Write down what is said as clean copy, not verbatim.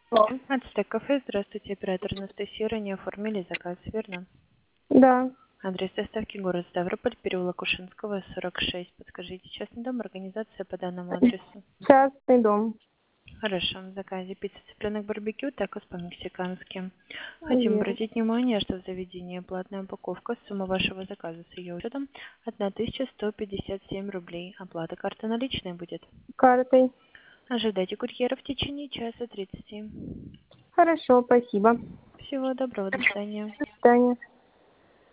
Алло. Ацтек кафе, здравствуйте, оператор Анастасия, ранее оформили заказ, верно? Да, Адрес доставки город Ставрополь, переулок Ушинского, 46. Подскажите, частный дом, организация по данному адресу. частный дом. Хорошо, в заказе пицца, цыпленок, барбекю, такос по-мексикански. Хотим Есть. обратить внимание, что в заведении платная упаковка, сумма вашего заказа с ее учетом 1157 рублей. Оплата карты наличной будет. Картой. Ожидайте курьера в течение часа 30. Хорошо, спасибо. Всего доброго, до свидания. До свидания.